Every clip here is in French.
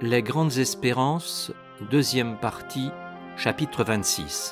Les grandes espérances, deuxième partie, chapitre 26.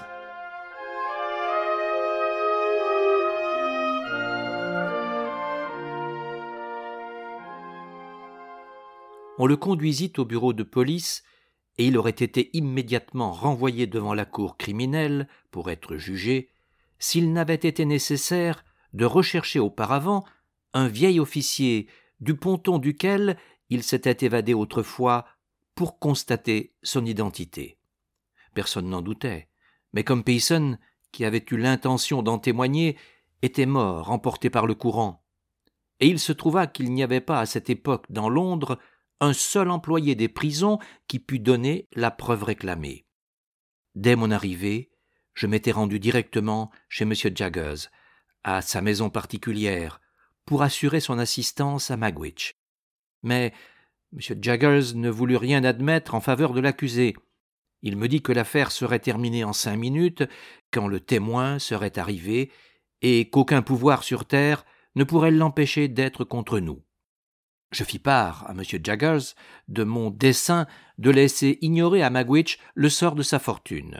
On le conduisit au bureau de police et il aurait été immédiatement renvoyé devant la cour criminelle pour être jugé s'il n'avait été nécessaire de rechercher auparavant un vieil officier du ponton duquel il s'était évadé autrefois pour constater son identité. Personne n'en doutait, mais comme Payson, qui avait eu l'intention d'en témoigner, était mort, emporté par le courant. Et il se trouva qu'il n'y avait pas à cette époque dans Londres un seul employé des prisons qui pût donner la preuve réclamée. Dès mon arrivée, je m'étais rendu directement chez M. Jaggers, à sa maison particulière, pour assurer son assistance à Magwitch. Mais M. Jaggers ne voulut rien admettre en faveur de l'accusé. Il me dit que l'affaire serait terminée en 5 minutes, quand le témoin serait arrivé, et qu'aucun pouvoir sur terre ne pourrait l'empêcher d'être contre nous. Je fis part à M. Jaggers de mon dessein de laisser ignorer à Magwitch le sort de sa fortune.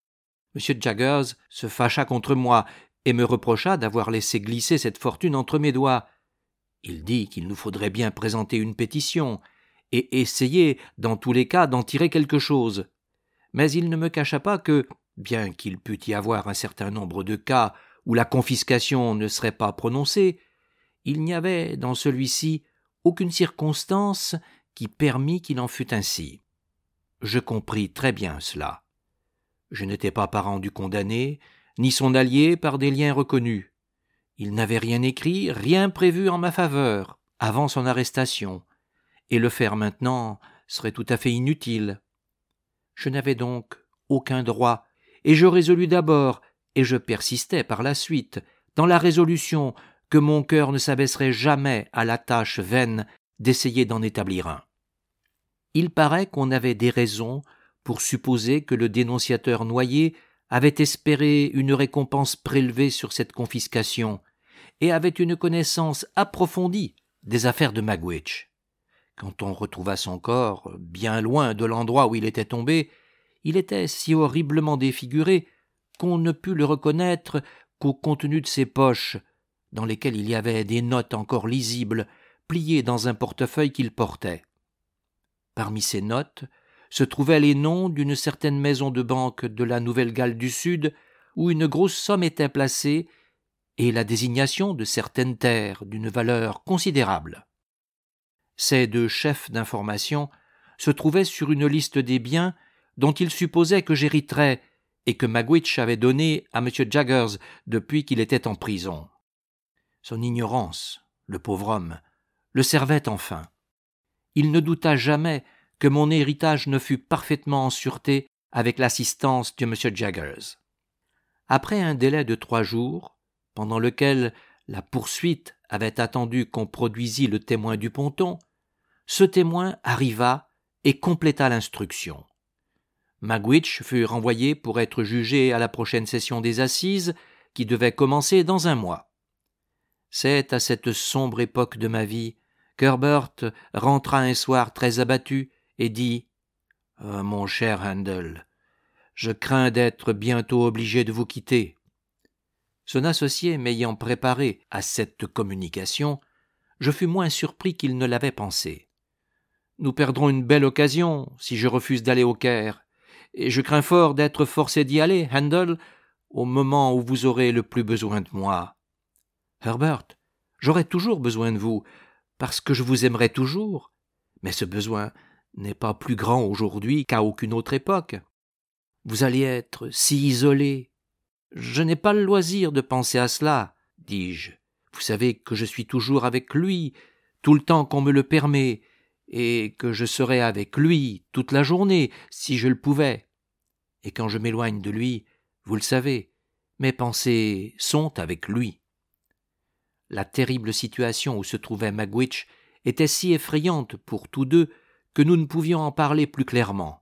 M. Jaggers se fâcha contre moi et me reprocha d'avoir laissé glisser cette fortune entre mes doigts. Il dit qu'il nous faudrait bien présenter une pétition et essayer, dans tous les cas, d'en tirer quelque chose. Mais il ne me cacha pas que, bien qu'il pût y avoir un certain nombre de cas où la confiscation ne serait pas prononcée, il n'y avait dans celui-ci aucune circonstance qui permît qu'il en fût ainsi. Je compris très bien cela. Je n'étais pas parent du condamné, ni son allié par des liens reconnus. Il n'avait rien écrit, rien prévu en ma faveur, avant son arrestation, et le faire maintenant serait tout à fait inutile. Je n'avais donc aucun droit, et je résolus d'abord, et je persistais par la suite, dans la résolution que mon cœur ne s'abaisserait jamais à la tâche vaine d'essayer d'en établir un. Il paraît qu'on avait des raisons pour supposer que le dénonciateur noyé avait espéré une récompense prélevée sur cette confiscation et avait une connaissance approfondie des affaires de Magwitch. Quand on retrouva son corps, bien loin de l'endroit où il était tombé, il était si horriblement défiguré qu'on ne put le reconnaître qu'au contenu de ses poches, dans lesquelles il y avait des notes encore lisibles, pliées dans un portefeuille qu'il portait. Parmi ces notes se trouvaient les noms d'une certaine maison de banque de la Nouvelle-Galles du Sud, où une grosse somme était placée, et la désignation de certaines terres d'une valeur considérable. Ces 2 chefs d'information se trouvaient sur une liste des biens dont il supposait que j'hériterais et que Magwitch avait donné à M. Jaggers depuis qu'il était en prison. Son ignorance, le pauvre homme, le servait enfin. Il ne douta jamais que mon héritage ne fût parfaitement en sûreté avec l'assistance de M. Jaggers. Après un délai de 3 jours, pendant lequel la poursuite avait attendu qu'on produisît le témoin du ponton, ce témoin arriva et compléta l'instruction. Magwitch fut renvoyé pour être jugé à la prochaine session des assises, qui devait commencer dans 1 mois. C'est à cette sombre époque de ma vie qu'Herbert rentra un soir très abattu et dit « Mon cher Handel, je crains d'être bientôt obligé de vous quitter. » Son associé m'ayant préparé à cette communication, je fus moins surpris qu'il ne l'avait pensé. « Nous perdrons une belle occasion si je refuse d'aller au Caire, et je crains fort d'être forcé d'y aller, Handel, au moment où vous aurez le plus besoin de moi. »« Herbert, j'aurai toujours besoin de vous, parce que je vous aimerai toujours, mais ce besoin n'est pas plus grand aujourd'hui qu'à aucune autre époque. Vous allez être si isolé. »« Je n'ai pas le loisir de penser à cela, dis-je. Vous savez que je suis toujours avec lui, tout le temps qu'on me le permet, et que je serai avec lui toute la journée, si je le pouvais. Et quand je m'éloigne de lui, vous le savez, mes pensées sont avec lui. » La terrible situation où se trouvait Magwitch était si effrayante pour tous deux que nous ne pouvions en parler plus clairement.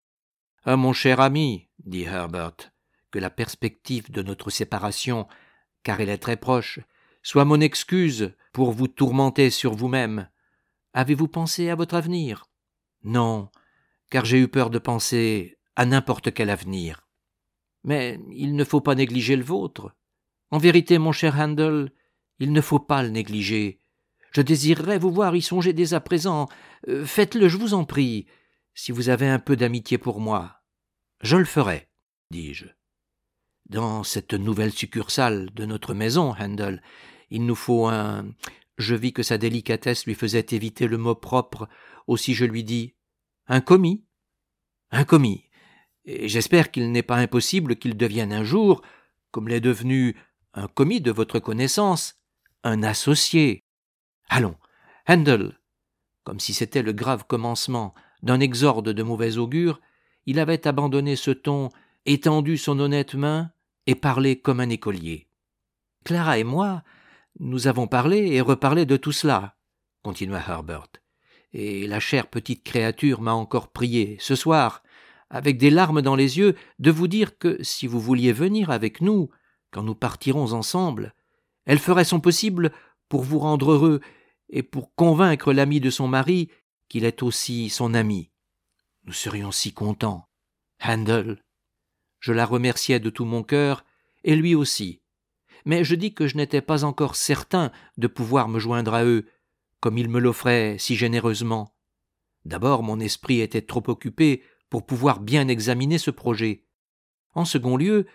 « Ah, mon cher ami, dit Herbert, que la perspective de notre séparation, car elle est très proche, soit mon excuse pour vous tourmenter sur vous-même. Avez-vous pensé à votre avenir ? Non, car j'ai eu peur de penser à n'importe quel avenir. Mais il ne faut pas négliger le vôtre. En vérité, mon cher Handel, il ne faut pas le négliger. Je désirerais vous voir y songer dès à présent. Faites-le, je vous en prie, si vous avez un peu d'amitié pour moi. Je le ferai, dis-je. Dans cette nouvelle succursale de notre maison, Handel, il nous faut un... Je vis que sa délicatesse lui faisait éviter le mot propre, aussi je lui dis « un commis ». Un commis. Et j'espère qu'il n'est pas impossible qu'il devienne un jour, comme l'est devenu un commis de votre connaissance, un associé. Allons, Handel. Comme si c'était le grave commencement d'un exorde de mauvais augure, il avait abandonné ce ton, étendu son honnête main et parlé comme un écolier. Clara et moi, nous avons parlé et reparlé de tout cela, continua Herbert, et la chère petite créature m'a encore prié, ce soir, avec des larmes dans les yeux, de vous dire que si vous vouliez venir avec nous, quand nous partirons ensemble, elle ferait son possible pour vous rendre heureux et pour convaincre l'ami de son mari qu'il est aussi son ami. Nous serions si contents. Handel. Je la remerciai de tout mon cœur, et lui aussi. Mais je dis que je n'étais pas encore certain de pouvoir me joindre à eux, comme ils me l'offraient si généreusement. D'abord, mon esprit était trop occupé pour pouvoir bien examiner ce projet. En second lieu,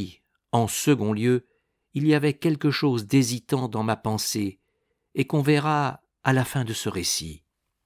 il y avait quelque chose d'hésitant dans ma pensée, et qu'on verra à la fin de ce récit.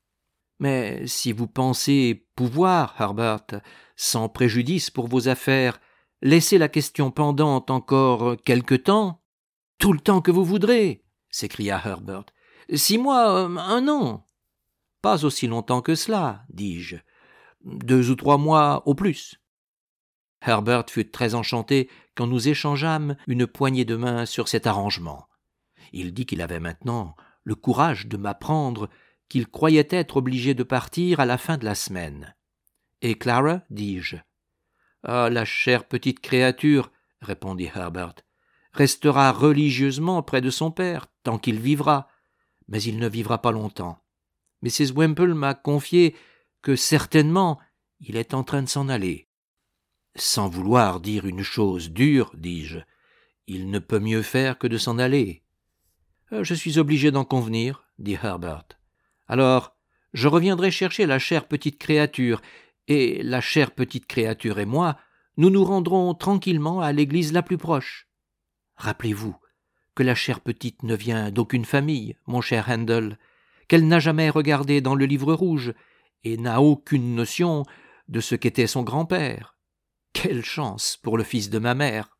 Mais si vous pensez pouvoir, Herbert, sans préjudice pour vos affaires, laisser la question pendante encore quelque temps, tout le temps que vous voudrez, s'écria Herbert. 6 mois, 1 an. Pas aussi longtemps que cela, dis-je. 2 ou 3 mois au plus. Herbert fut très enchanté quand nous échangeâmes une poignée de main sur cet arrangement. Il dit qu'il avait maintenant le courage de m'apprendre qu'il croyait être obligé de partir à la fin de la semaine. « Et Clara » dis-je. « Ah, la chère petite créature, » répondit Herbert, « restera religieusement près de son père tant qu'il vivra, mais il ne vivra pas longtemps. Mrs. Wemple m'a confié que certainement il est en train de s'en aller. » Sans vouloir dire une chose dure, dis-je, il ne peut mieux faire que de s'en aller. Je suis obligé d'en convenir, dit Herbert. Alors, je reviendrai chercher la chère petite créature, et la chère petite créature et moi, nous nous rendrons tranquillement à l'église la plus proche. Rappelez-vous que la chère petite ne vient d'aucune famille, mon cher Handel, qu'elle n'a jamais regardé dans le livre rouge, et n'a aucune notion de ce qu'était son grand-père. Quelle chance pour le fils de ma mère!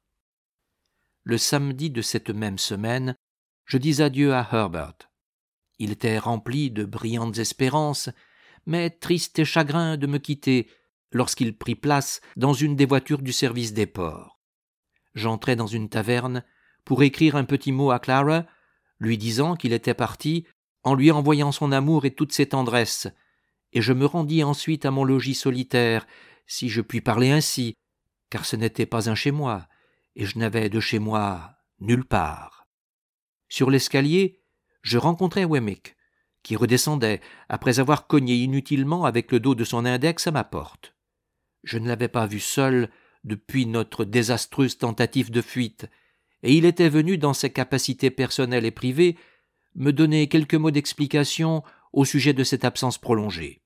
Le samedi de cette même semaine, je dis adieu à Herbert. Il était rempli de brillantes espérances, mais triste et chagrin de me quitter lorsqu'il prit place dans une des voitures du service des ports. J'entrai dans une taverne pour écrire un petit mot à Clara, lui disant qu'il était parti, en lui envoyant son amour et toutes ses tendresses, et je me rendis ensuite à mon logis solitaire, si je puis parler ainsi, car ce n'était pas un chez moi, et je n'avais de chez moi nulle part. Sur l'escalier, je rencontrai Wemmick, qui redescendait, après avoir cogné inutilement avec le dos de son index à ma porte. Je ne l'avais pas vu seul depuis notre désastreuse tentative de fuite, et il était venu, dans ses capacités personnelles et privées, me donner quelques mots d'explication au sujet de cette absence prolongée.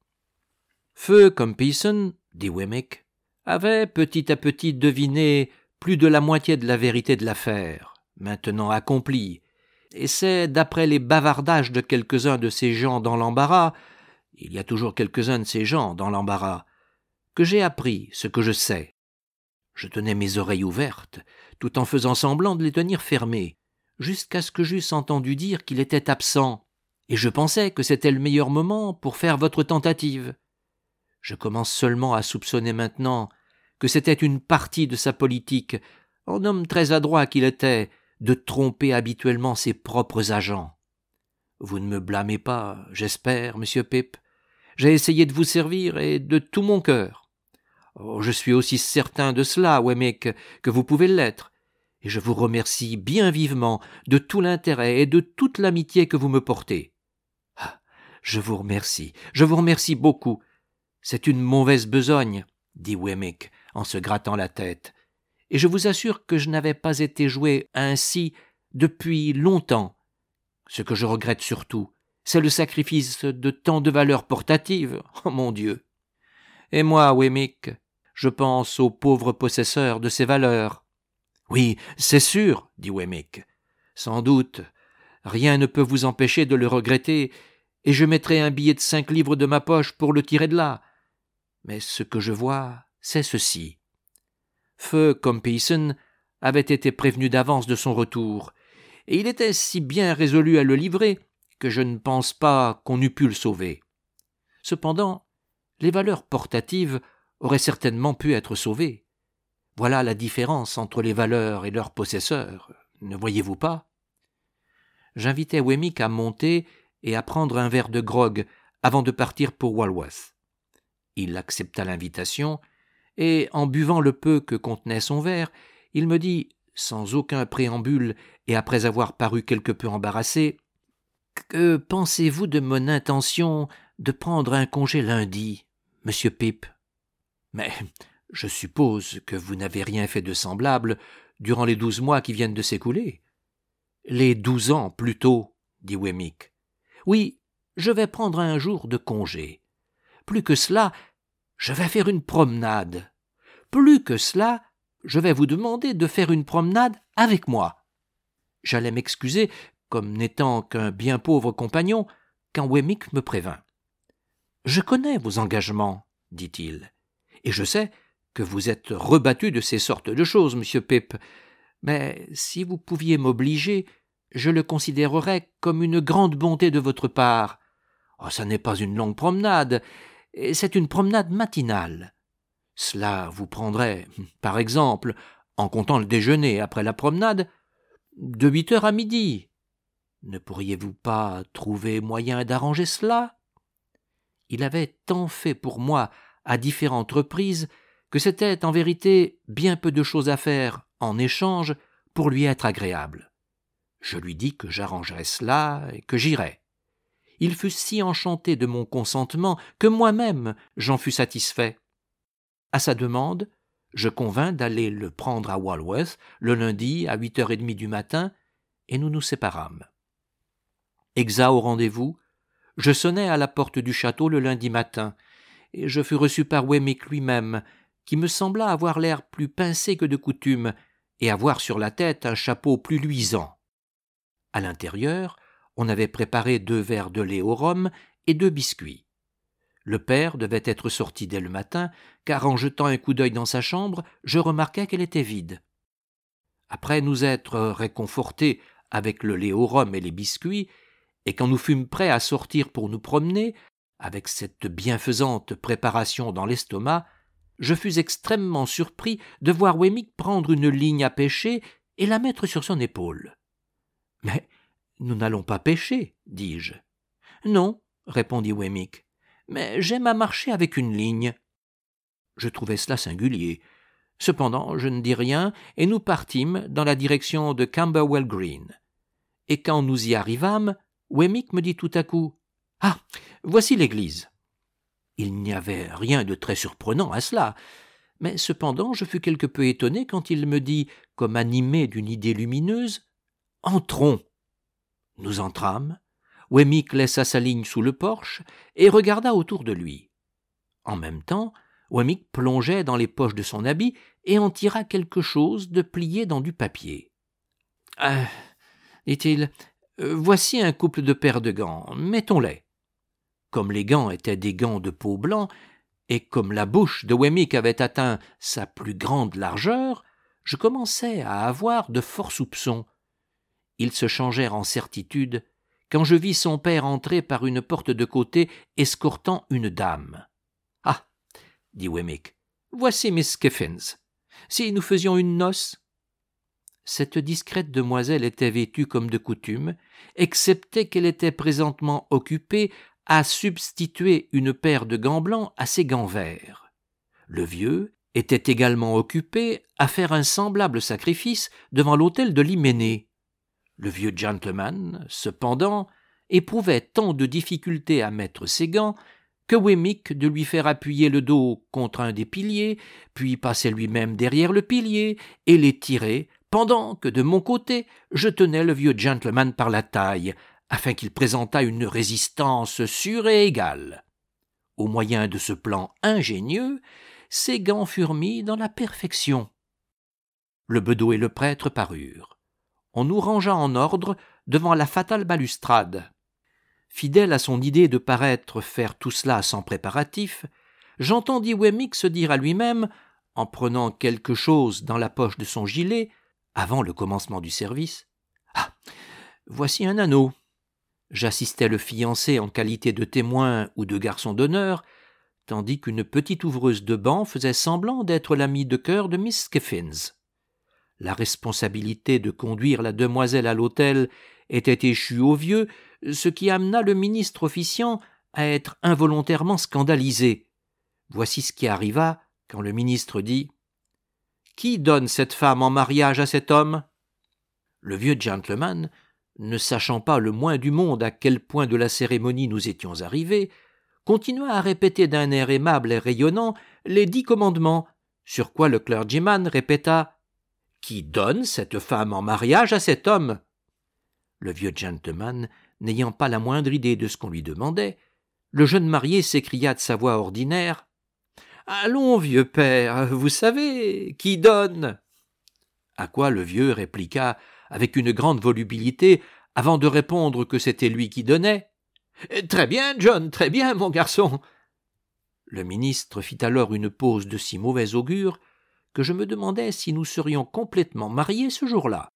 Feu Compeyson, dit Wemmick, avait petit à petit deviné plus de la moitié de la vérité de l'affaire, maintenant accomplie, et c'est d'après les bavardages de quelques-uns de ces gens dans l'embarras, il y a toujours quelques-uns de ces gens dans l'embarras, que j'ai appris ce que je sais. Je tenais mes oreilles ouvertes, tout en faisant semblant de les tenir fermées, jusqu'à ce que j'eusse entendu dire qu'il était absent, et je pensais que c'était le meilleur moment pour faire votre tentative. Je commence seulement à soupçonner maintenant que c'était une partie de sa politique, en homme très adroit qu'il était, de tromper habituellement ses propres agents. Vous ne me blâmez pas, j'espère, monsieur Pip. J'ai essayé de vous servir, et de tout mon cœur. Oh, je suis aussi certain de cela, Wemmick, que vous pouvez l'être, et je vous remercie bien vivement de tout l'intérêt et de toute l'amitié que vous me portez. Ah, je vous remercie beaucoup. C'est une mauvaise besogne, dit Wemmick en se grattant la tête, et je vous assure que je n'avais pas été joué ainsi depuis longtemps. Ce que je regrette surtout, c'est le sacrifice de tant de valeurs portatives. Oh mon Dieu! Et moi, Wemmick, je pense aux pauvres possesseurs de ces valeurs. Oui, c'est sûr, dit Wemmick. Sans doute, rien ne peut vous empêcher de le regretter, et je mettrai un billet de 5 livres de ma poche pour le tirer de là. Mais ce que je vois, c'est ceci. Feu Compeyson avait été prévenu d'avance de son retour, et il était si bien résolu à le livrer que je ne pense pas qu'on eût pu le sauver. Cependant, les valeurs portatives auraient certainement pu être sauvées. Voilà la différence entre les valeurs et leurs possesseurs, ne voyez-vous pas? J'invitai Wemmick à monter et à prendre un verre de grog avant de partir pour Walworth. Il accepta l'invitation, et en buvant le peu que contenait son verre, il me dit, sans aucun préambule et après avoir paru quelque peu embarrassé, « Que pensez-vous de mon intention de prendre un congé lundi, monsieur Pip ?»« Mais je suppose que vous n'avez rien fait de semblable durant les 12 mois qui viennent de s'écouler. »« Les 12 ans, plutôt, » dit Wemmick. « Oui, je vais prendre un jour de congé. Plus que cela, je vais faire une promenade. Plus que cela, je vais vous demander de faire une promenade avec moi. » J'allais m'excuser, comme n'étant qu'un bien pauvre compagnon, quand Wemmick me prévint. « Je connais vos engagements, » dit-il, « et je sais que vous êtes rebattu de ces sortes de choses, monsieur Pip, mais si vous pouviez m'obliger, je le considérerais comme une grande bonté de votre part. Oh, ça n'est pas une longue promenade, c'est une promenade matinale. Cela vous prendrait, par exemple, en comptant le déjeuner après la promenade, de 8 heures à midi. Ne pourriez-vous pas trouver moyen d'arranger cela? Il avait tant fait pour moi à différentes reprises que c'était en vérité bien peu de choses à faire en échange pour lui être agréable. Je lui dis que j'arrangerais cela et que j'irais. Il fut si enchanté de mon consentement que moi-même j'en fus satisfait. À sa demande, je convins d'aller le prendre à Walworth le lundi à 8h30 du matin, et nous nous séparâmes. Exact au rendez-vous, je sonnai à la porte du château le lundi matin, et je fus reçu par Wemmick lui-même, qui me sembla avoir l'air plus pincé que de coutume, et avoir sur la tête un chapeau plus luisant. À l'intérieur, on avait préparé 2 verres de lait au rhum et 2 biscuits. Le père devait être sorti dès le matin, car en jetant un coup d'œil dans sa chambre, je remarquai qu'elle était vide. Après nous être réconfortés avec le lait au rhum et les biscuits, et quand nous fûmes prêts à sortir pour nous promener, avec cette bienfaisante préparation dans l'estomac, je fus extrêmement surpris de voir Wemmick prendre une ligne à pêcher et la mettre sur son épaule. « Mais nous n'allons pas pêcher, dis-je. »« Non, » répondit Wemmick, « mais j'aime à marcher avec une ligne. » Je trouvai cela singulier. Cependant, je ne dis rien, et nous partîmes dans la direction de Camberwell Green. Et quand nous y arrivâmes, Wemmick me dit tout à coup « Ah, voici l'église !» Il n'y avait rien de très surprenant à cela, mais cependant je fus quelque peu étonné quand il me dit, comme animé d'une idée lumineuse, « Entrons !» Nous entrâmes, Wemmick laissa sa ligne sous le porche et regarda autour de lui. En même temps, Wemmick plongeait dans les poches de son habit et en tira quelque chose de plié dans du papier. « dit-il, voici un couple de paires de gants, mettons-les. » Comme les gants étaient des gants de peau blanc, et comme la bouche de Wemmick avait atteint sa plus grande largeur, je commençai à avoir de forts soupçons. Ils se changèrent en certitude quand je vis son père entrer par une porte de côté escortant une dame. « Ah !» dit Wemmick, « voici Miss Skiffins. Si nous faisions une noce ?» Cette discrète demoiselle était vêtue comme de coutume, excepté qu'elle était présentement occupée à substituer une paire de gants blancs à ses gants verts. Le vieux était également occupé à faire un semblable sacrifice devant l'autel de l'hyménée. Le vieux gentleman, cependant, éprouvait tant de difficultés à mettre ses gants que Wemmick de lui faire appuyer le dos contre un des piliers, puis passer lui-même derrière le pilier et les tirer, pendant que de mon côté je tenais le vieux gentleman par la taille, afin qu'il présentât une résistance sûre et égale. Au moyen de ce plan ingénieux, ses gants furent mis dans la perfection. Le bedeau et le prêtre parurent. On nous rangea en ordre devant la fatale balustrade. Fidèle à son idée de paraître faire tout cela sans préparatif, j'entendis Wemmick se dire à lui-même, en prenant quelque chose dans la poche de son gilet, avant le commencement du service, « Ah, voici un anneau. » J'assistais le fiancé en qualité de témoin ou de garçon d'honneur, tandis qu'une petite ouvreuse de banc faisait semblant d'être l'amie de cœur de Miss Skiffins. La responsabilité de conduire la demoiselle à l'hôtel était échue au vieux, ce qui amena le ministre officiant à être involontairement scandalisé. Voici ce qui arriva quand le ministre dit « Qui donne cette femme en mariage à cet homme ?» Le vieux gentleman, ne sachant pas le moins du monde à quel point de la cérémonie nous étions arrivés, continua à répéter d'un air aimable et rayonnant les 10 commandements, sur quoi le clergyman répéta « Qui donne cette femme en mariage à cet homme ?» Le vieux gentleman, n'ayant pas la moindre idée de ce qu'on lui demandait, le jeune marié s'écria de sa voix ordinaire « Allons, vieux père, vous savez, qui donne ?» À quoi le vieux répliqua avec une grande volubilité, avant de répondre que c'était lui qui donnait. « Très bien, John, très bien, mon garçon !» Le ministre fit alors une pause de si mauvais augure que je me demandais si nous serions complètement mariés ce jour-là.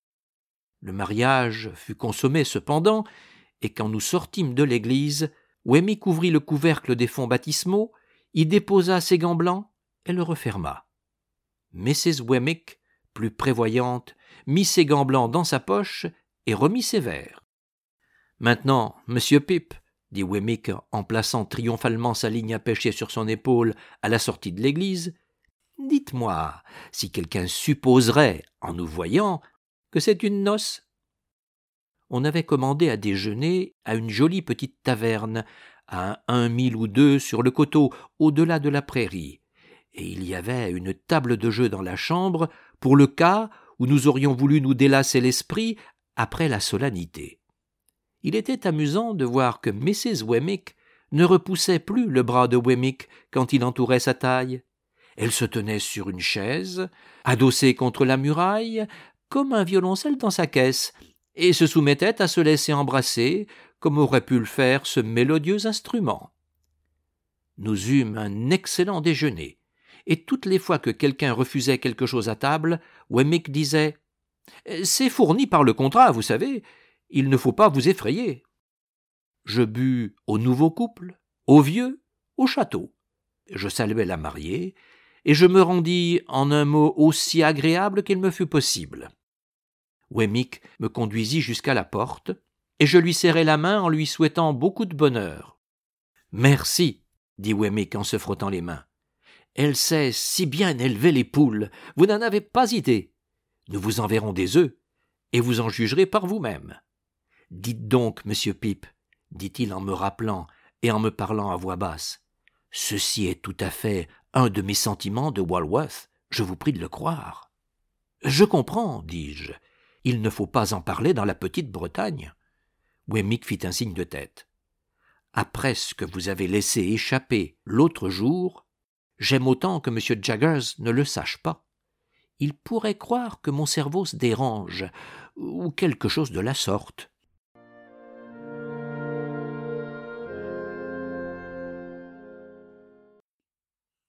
Le mariage fut consommé cependant, et quand nous sortîmes de l'église, Wemmick ouvrit le couvercle des fonds baptismaux, y déposa ses gants blancs et le referma. Mrs. Wemmick, plus prévoyante, mit ses gants blancs dans sa poche et remit ses verres. « Maintenant, monsieur Pip, » dit Wemmick en plaçant triomphalement sa ligne à pêcher sur son épaule à la sortie de l'église, « dites-moi si quelqu'un supposerait, en nous voyant, que c'est une noce. » On avait commandé à déjeuner à une jolie petite taverne, à 1 mille ou 2 sur le coteau, au-delà de la prairie, et il y avait une table de jeu dans la chambre pour le cas où nous aurions voulu nous délasser l'esprit après la solennité. Il était amusant de voir que Mrs. Wemmick ne repoussait plus le bras de Wemmick quand il entourait sa taille. Elle se tenait sur une chaise, adossée contre la muraille, comme un violoncelle dans sa caisse, et se soumettait à se laisser embrasser, comme aurait pu le faire ce mélodieux instrument. Nous eûmes un excellent déjeuner, et toutes les fois que quelqu'un refusait quelque chose à table, Wemmick disait « C'est fourni par le contrat, vous savez, il ne faut pas vous effrayer. » Je bus au nouveau couple, au vieux, au château. Je saluai la mariée, et je me rendis en un mot aussi agréable qu'il me fut possible. Wemmick me conduisit jusqu'à la porte, et je lui serrai la main en lui souhaitant beaucoup de bonheur. « Merci, » dit Wemmick en se frottant les mains. « Elle sait si bien élever les poules, vous n'en avez pas idée. Nous vous enverrons des œufs, et vous en jugerez par vous-même. Dites donc, monsieur Pip, dit-il en me rappelant et en me parlant à voix basse, ceci est tout à fait un de mes sentiments de Walworth, je vous prie de le croire. Je comprends, dis-je, il ne faut pas en parler dans la petite Bretagne. Wemmick fit un signe de tête. Après ce que vous avez laissé échapper l'autre jour, j'aime autant que M. Jaggers ne le sache pas. Il pourrait croire que mon cerveau se dérange, ou quelque chose de la sorte.